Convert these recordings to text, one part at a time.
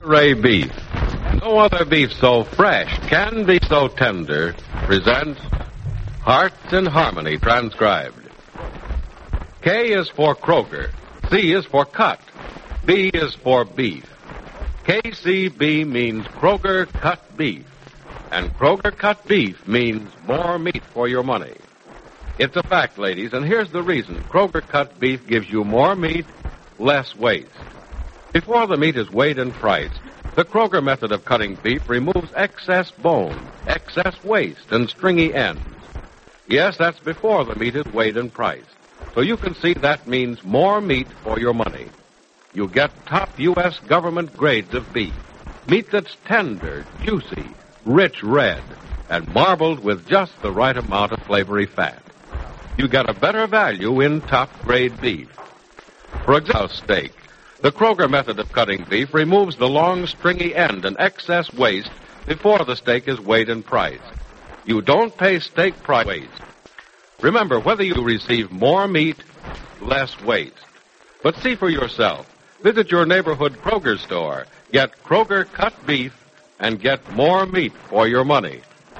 Ray beef. No other beef so fresh, can be so tender, presents Hearts in Harmony, transcribed. K is for Kroger. C is for cut. B is for beef. KCB means Kroger cut beef. And Kroger cut beef means more meat for your money. It's a fact, ladies, and here's the reason. Kroger cut beef gives you more meat, less waste. Before the meat is weighed and priced, the Kroger method of cutting beef removes excess bone, excess waste, and stringy ends. Yes, that's before the meat is weighed and priced. So you can see that means more meat for your money. You get top U.S. government grades of beef. Meat that's tender, juicy, rich red, and marbled with just the right amount of flavory fat. You get a better value in top-grade beef. For example, steak. The Kroger method of cutting beef removes the long, stringy end and excess waste before the steak is weighed and priced. You don't pay steak price waste. Remember, whether you receive more meat, less waste. But see for yourself. Visit your neighborhood Kroger store. Get Kroger cut beef and get more meat for your money.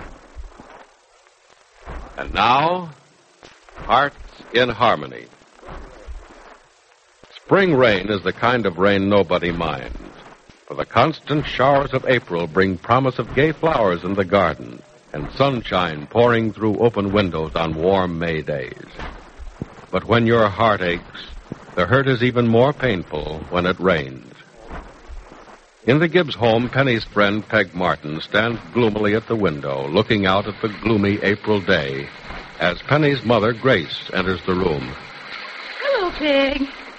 And now, Hearts in Harmony. Spring rain is the kind of rain nobody minds, for the constant showers of April bring promise of gay flowers in the garden and sunshine pouring through open windows on warm May days. But when your heart aches, the hurt is even more painful when it rains. In the Gibbs home, Penny's friend Peg Martin stands gloomily at the window, looking out at the gloomy April day as Penny's mother, Grace, enters the room. Hello, Peg.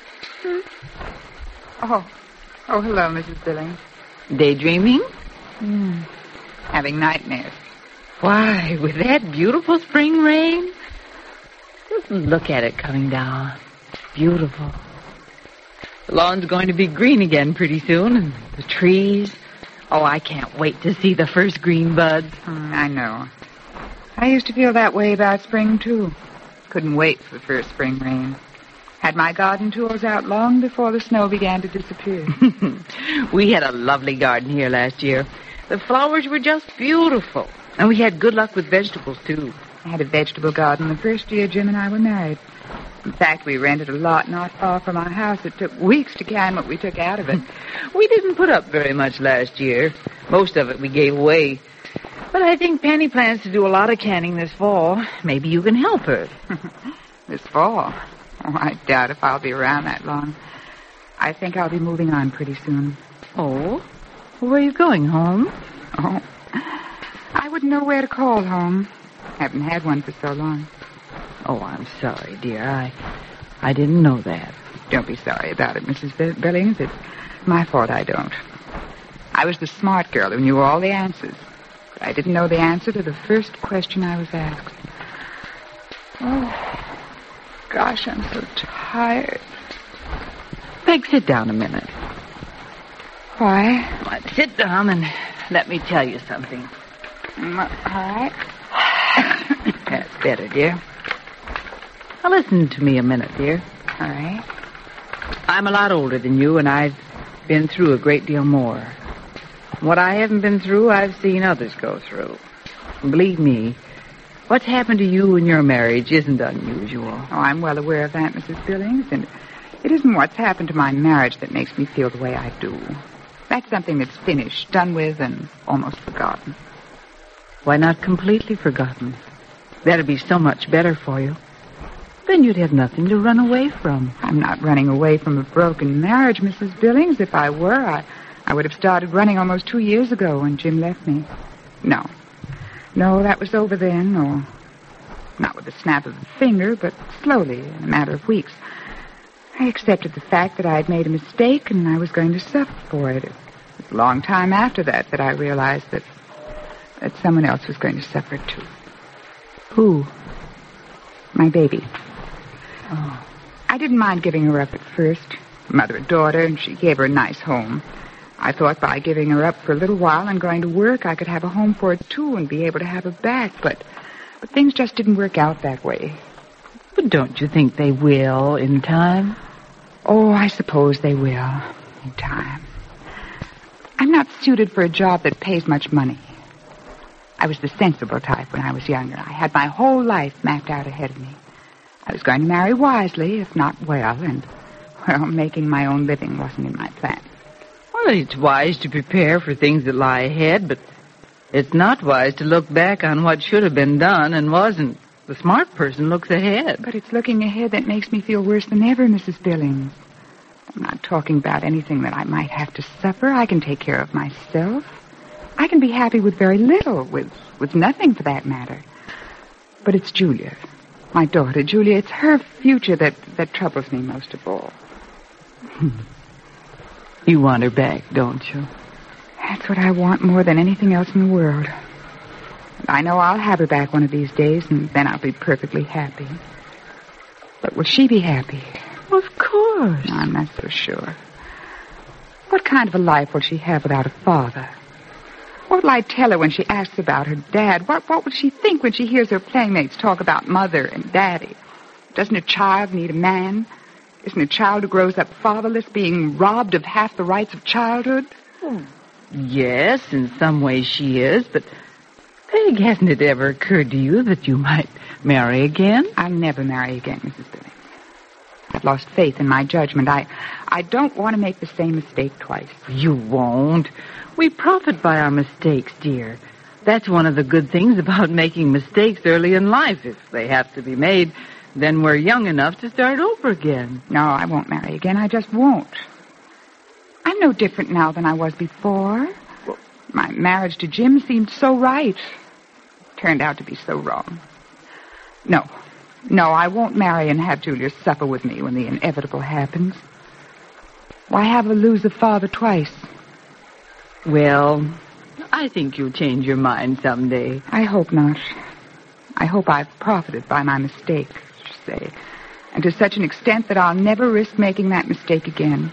Oh, hello, Mrs. Billings. Daydreaming? Having nightmares. Why, with that beautiful spring rain? Just look at it coming down. Beautiful. The lawn's going to be green again pretty soon, and the trees. Oh, I can't wait to see the first green buds. I know. I used to feel that way about spring, too. Couldn't wait for the first spring rain. Had my garden tools out long before the snow began to disappear. We had a lovely garden here last year. The flowers were just beautiful. And we had good luck with vegetables, too. I had a vegetable garden the first year Jim and I were married. In fact, we rented a lot not far from our house. It took weeks to can what we took out of it. We didn't put up very much last year. Most of it we gave away. But I think Penny plans to do a lot of canning this fall. Maybe you can help her. This fall? Oh, I doubt if I'll be around that long. I think I'll be moving on pretty soon. Oh? Where are you going, home? Oh, I wouldn't know where to call home. Haven't had one for so long. Oh, I'm sorry, dear. I didn't know that. Don't be sorry about it, Mrs. Billings. It's my fault I don't. I was the smart girl who knew all the answers. But I didn't know the answer to the first question I was asked. Oh, gosh, I'm so tired. Peg, sit down a minute. Why? Well, sit down and let me tell you something. All right. That's better, dear. Now, listen to me a minute, dear. All right. I'm a lot older than you, and I've been through a great deal more. What I haven't been through, I've seen others go through. And believe me, what's happened to you in your marriage isn't unusual. Oh, I'm well aware of that, Mrs. Billings, and it isn't what's happened to my marriage that makes me feel the way I do. That's something that's finished, done with, and almost forgotten. Why not completely forgotten? That'd be so much better for you. Then you'd have nothing to run away from. I'm not running away from a broken marriage, Mrs. Billings. If I were, I would have started running almost 2 years ago when Jim left me. No, that was over then, or not with a snap of a finger, but slowly, in a matter of weeks. I accepted the fact that I had made a mistake and I was going to suffer for it. It was a long time after that I realized that someone else was going to suffer too. Who? My baby. Oh. I didn't mind giving her up at first. Mother and daughter, and she gave her a nice home. I thought by giving her up for a little while and going to work, I could have a home for her too and be able to have her back, but things just didn't work out that way. But don't you think they will in time? Oh, I suppose they will in time. not suited for a job that pays much money. I was the sensible type when I was younger. I had my whole life mapped out ahead of me. I was going to marry wisely, if not well, and, well, making my own living wasn't in my plan. Well, it's wise to prepare for things that lie ahead, but it's not wise to look back on what should have been done and wasn't. The smart person looks ahead. But it's looking ahead that makes me feel worse than ever, Mrs. Billings. I'm not talking about anything that I might have to suffer. I can take care of myself. I can be happy with very little, with nothing for that matter. But it's Julia, my daughter, Julia. It's her future that troubles me most of all. You want her back, don't you? That's what I want more than anything else in the world. I know I'll have her back one of these days, and then I'll be perfectly happy. But will she be happy? Of course. I'm not so sure. What kind of a life will she have without a father? What will I tell her when she asks about her dad? What will she think when she hears her playmates talk about mother and daddy? Doesn't a child need a man? Isn't a child who grows up fatherless being robbed of half the rights of childhood? Yes, in some ways she is, but Peg, hasn't it ever occurred to you that you might marry again? I'll never marry again, Mrs. Billings. I've lost faith in my judgment. I don't want to make the same mistake twice. You won't. We profit by our mistakes, dear. That's one of the good things about making mistakes early in life. If they have to be made, then we're young enough to start over again. No, I won't marry again. I just won't. I'm no different now than I was before. My marriage to Jim seemed so right. Turned out to be so wrong. No, I won't marry and have Julia suffer with me when the inevitable happens. Why have her lose a father twice? Well, I think you'll change your mind someday. I hope not. I hope I've profited by my mistake, say, and to such an extent that I'll never risk making that mistake again.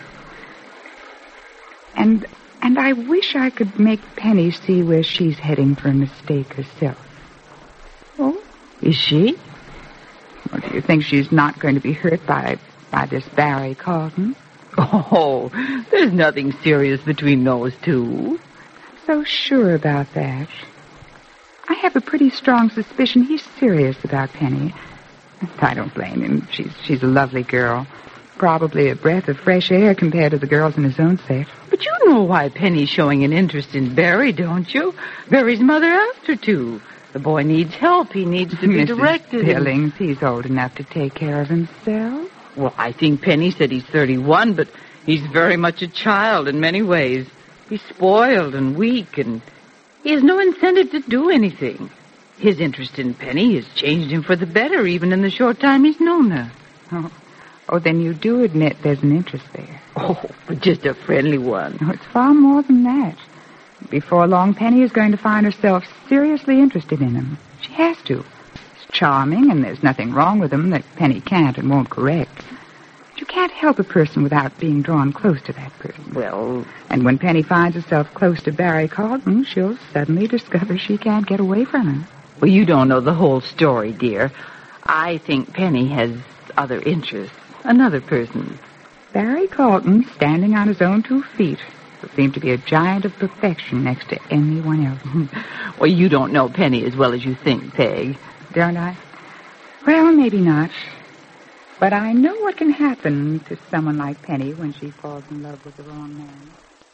And I wish I could make Penny see where she's heading for a mistake herself. Oh, is she? Well, do you think she's not going to be hurt by this Barry Carlton? Oh, there's nothing serious between those two. So sure about that. I have a pretty strong suspicion he's serious about Penny. I don't blame him. She's a lovely girl. Probably a breath of fresh air compared to the girls in his own set. But you know why Penny's showing an interest in Barry, don't you? Barry's mother asked her to. The boy needs help. He needs to be directed. Billings, he's old enough to take care of himself. Well, I think Penny said he's 31, but he's very much a child in many ways. He's spoiled and weak, and he has no incentive to do anything. His interest in Penny has changed him for the better, even in the short time he's known her. Oh, then you do admit there's an interest there. Oh, but just a friendly one. Oh, it's far more than that. Before long, Penny is going to find herself seriously interested in him. She has to. He's charming, and there's nothing wrong with him that Penny can't and won't correct. But you can't help a person without being drawn close to that person. Well... And when Penny finds herself close to Barry Carlton, she'll suddenly discover she can't get away from him. Well, you don't know the whole story, dear. I think Penny has other interests. Another person. Barry Carlton, standing on his own 2 feet, will seem to be a giant of perfection next to anyone else. Well, you don't know Penny as well as you think, Peg. Don't I? Well, maybe not. But I know what can happen to someone like Penny when she falls in love with the wrong man.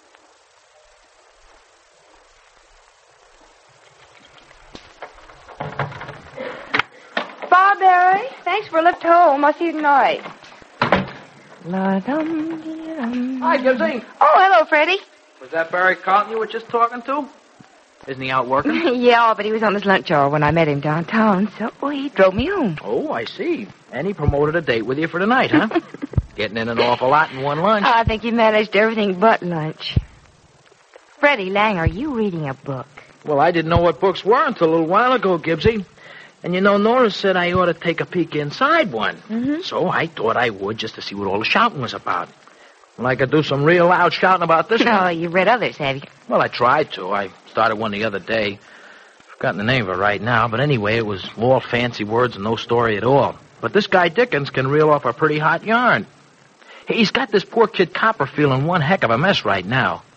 Bye, Barry. Thanks for a lift home. I'll see you tonight. Hi, Gibbsy. Oh, hello, Freddie. Was that Barry Carlton you were just talking to? Isn't he out working? Yeah, but he was on his lunch hour when I met him downtown, so he drove me home. Oh, I see. And he promoted a date with you for tonight, huh? Getting in an awful lot in one lunch. I think he managed everything but lunch. Freddie Lang, are you reading a book? Well, I didn't know what books were until a little while ago, Gibbsy. And you know, Nora said I ought to take a peek inside one. Mm-hmm. So I thought I would just to see what all the shouting was about. Well, I could do some real loud shouting about this Oh, one. you read others, have you? Well, I tried to. I started one the other day. Forgotten the name of it right now, but anyway, it was all fancy words and no story at all. But this guy Dickens can reel off a pretty hot yarn. He's got this poor kid Copperfield in one heck of a mess right now.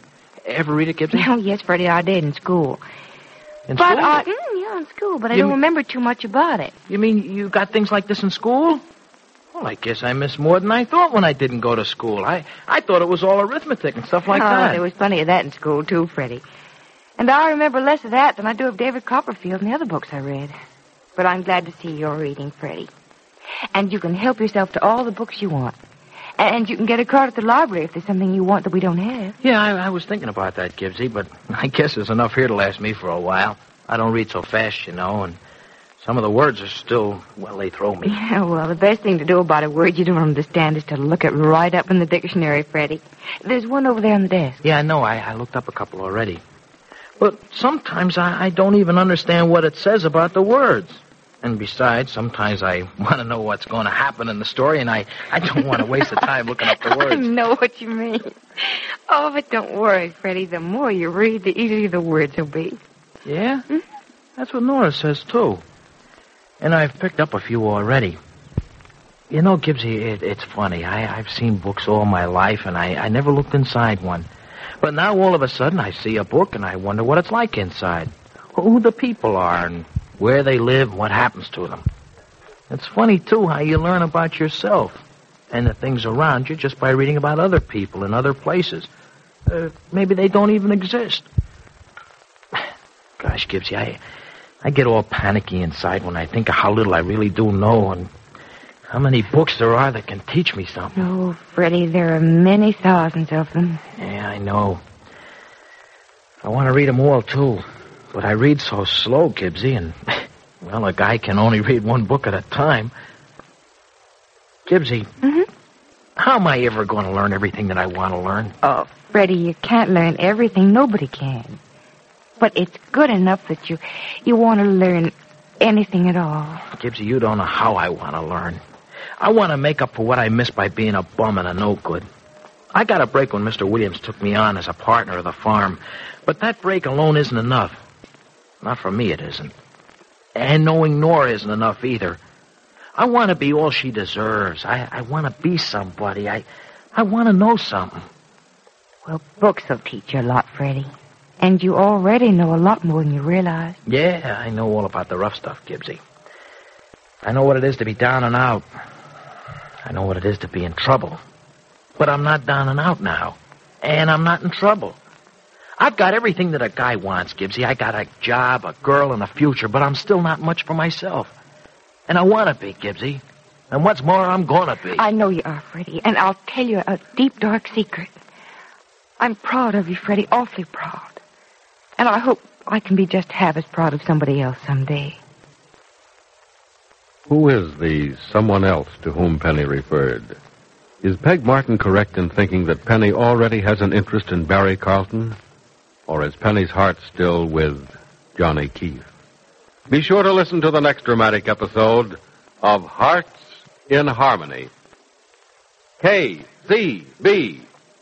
Ever read it, Gibbsy? Oh, yes, Freddie, I did in school. In But, school? yeah, in school, but I You don't m- remember too much about it. You mean you got things like this in school? Well, I guess I missed more than I thought when I didn't go to school. I thought it was all arithmetic and stuff like that. There was plenty of that in school, too, Freddie. And I remember less of that than I do of David Copperfield and the other books I read. But I'm glad to see you're reading, Freddie. And you can help yourself to all the books you want. And you can get a card at the library if there's something you want that we don't have. Yeah, I was thinking about that, Gibbsy, but I guess there's enough here to last me for a while. I don't read so fast, you know, and some of the words are still, well, they throw me. Yeah, well, the best thing to do about a word you don't understand is to look it right up in the dictionary, Freddie. There's one over there on the desk. Yeah, I know. I looked up a couple already. But sometimes I don't even understand what it says about the words. And besides, sometimes I want to know what's going to happen in the story, and I don't want to waste the time looking up the I words. know what you mean. Oh, but don't worry, Freddie. The more you read, the easier the words will be. Yeah? That's what Nora says, too. And I've picked up a few already. You know, Gibbsy, it's funny. I've seen books all my life, and I never looked inside one. But now, all of a sudden, I see a book, and I wonder what it's like inside. Who the people are, and where they live, and what happens to them. It's funny, too, how you learn about yourself and the things around you just by reading about other people in other places. Maybe they don't even exist. Gosh, Gibbsy, I get all panicky inside when I think of how little I really do know and how many books there are that can teach me something. Oh, Freddie, there are many thousands of them. Yeah, I know. I want to read them all, too. But I read so slow, Gibbsy, and, well, a guy can only read one book at a time. Gibbsy, how am I ever going to learn everything that I want to learn? Oh, Freddie, you can't learn everything. Nobody can. But it's good enough that you want to learn anything at all. Gibbsy, you don't know how I want to learn. I want to make up for what I missed by being a bum and a no-good. I got a break when Mr. Williams took me on as a partner of the farm, but that break alone isn't enough. Not for me, it isn't. And knowing Nora isn't enough either. I want to be all she deserves. I want to be somebody. I want to know something. Well, books will teach you a lot, Freddie. And you already know a lot more than you realize. Yeah, I know all about the rough stuff, Gibbsy. I know what it is to be down and out. I know what it is to be in trouble. But I'm not down and out now. And I'm not in trouble. I've got everything that a guy wants, Gibbsy. I got a job, a girl, and a future, but I'm still not much for myself. And I want to be, Gibbsy. And what's more, I'm going to be. I know you are, Freddie, and I'll tell you a deep, dark secret. I'm proud of you, Freddie, awfully proud. And I hope I can be just half as proud of somebody else someday. Who is the someone else to whom Penny referred? Is Peg Martin correct in thinking that Penny already has an interest in Barry Carlton? Or is Penny's heart still with Johnny Keefe? Be sure to listen to the next dramatic episode of Hearts in Harmony. KCB.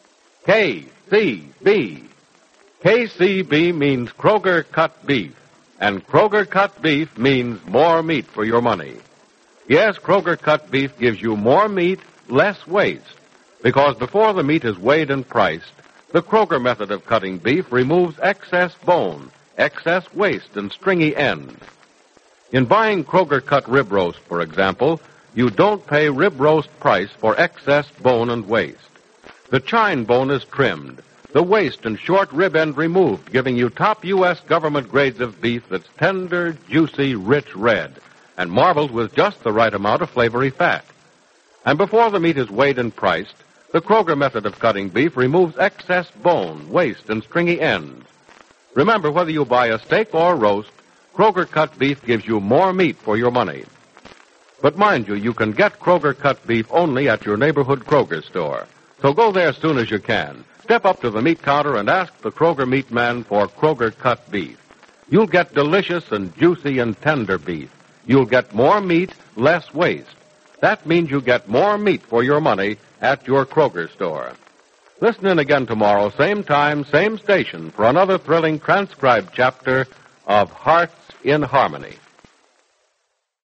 KCB. KCB means Kroger cut beef, and Kroger cut beef means more meat for your money. Yes, Kroger cut beef gives you more meat, less waste, because before the meat is weighed and priced, the Kroger method of cutting beef removes excess bone, excess waste, and stringy ends. In buying Kroger cut rib roast, for example, you don't pay rib roast price for excess bone and waste. The chine bone is trimmed, the waist and short rib end removed, giving you top U.S. government grades of beef that's tender, juicy, rich red, and marbled with just the right amount of flavory fat. And before the meat is weighed and priced, the Kroger method of cutting beef removes excess bone, waste, and stringy ends. Remember, whether you buy a steak or roast, Kroger cut beef gives you more meat for your money. But mind you, you can get Kroger cut beef only at your neighborhood Kroger store. So go there as soon as you can. Step up to the meat counter and ask the Kroger meat man for Kroger cut beef. You'll get delicious and juicy and tender beef. You'll get more meat, less waste. That means you get more meat for your money at your Kroger store. Listen in again tomorrow, same time, same station, for another thrilling transcribed chapter of Hearts in Harmony.